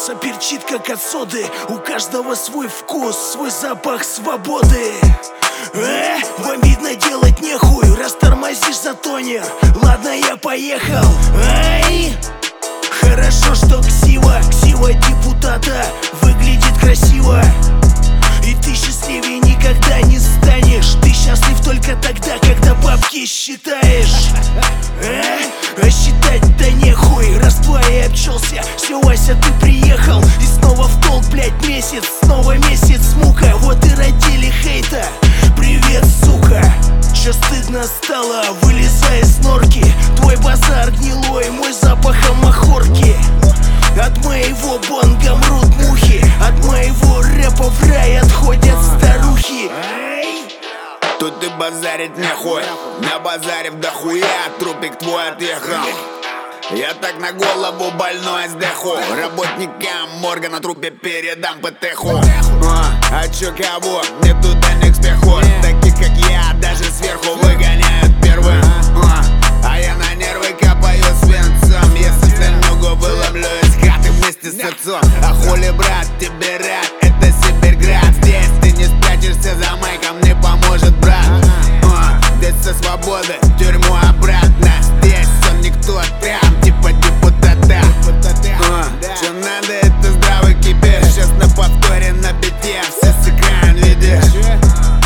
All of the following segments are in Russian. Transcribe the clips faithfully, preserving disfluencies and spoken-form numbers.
носа перчит как от соды. У каждого свой вкус, свой запах свободы. Э, вам видно, делать нехуй, раз тормозишь за тонер. Ладно, я поехал. Ай! Хорошо, что ксива, ксива депутата выглядит красиво. И ты счастливее никогда не станешь. Ты счастлив только тогда, когда бабки считаешь. э? А считать-то нехуй, раз твой обчелся. Все, Вася, ты приехал. И снова в толк, блять, месяц. Снова месяц мука, вот и родили хейта. Привет, сука. Чё стыдно стало, вылезай из норки. Твой базар гнилой, мой запахом махорки. От моего бонга мрут мухи. От моего рэпа в рай отходят старухи. Тут и базарить нехуй, на базаре дохуя, трупик твой отъехал. Я так на голову больной сдоху. Работникам морга на трупе передам ПТХу. А, а чё кого? Мне туда не к спеху. Таких как я даже сверху выгоняют первым. А, а я на нервы капаю свинцом. Если стальнюгу выловлю из хаты вместе с отцом. А хули, брат, тебе рад, это Сибирьград. Здесь ты не спрячешься за майком, не поможет брат. А, здесь со свободы в тюрьму обратно. Здесь он никто, прям типа депутата. А, что надо, это здравый кипиш. Сейчас на повторе на бите все с экрана видишь.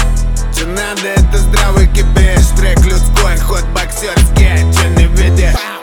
Что надо, это здравый кипиш. Трек людской, ход боксерский, че не видишь.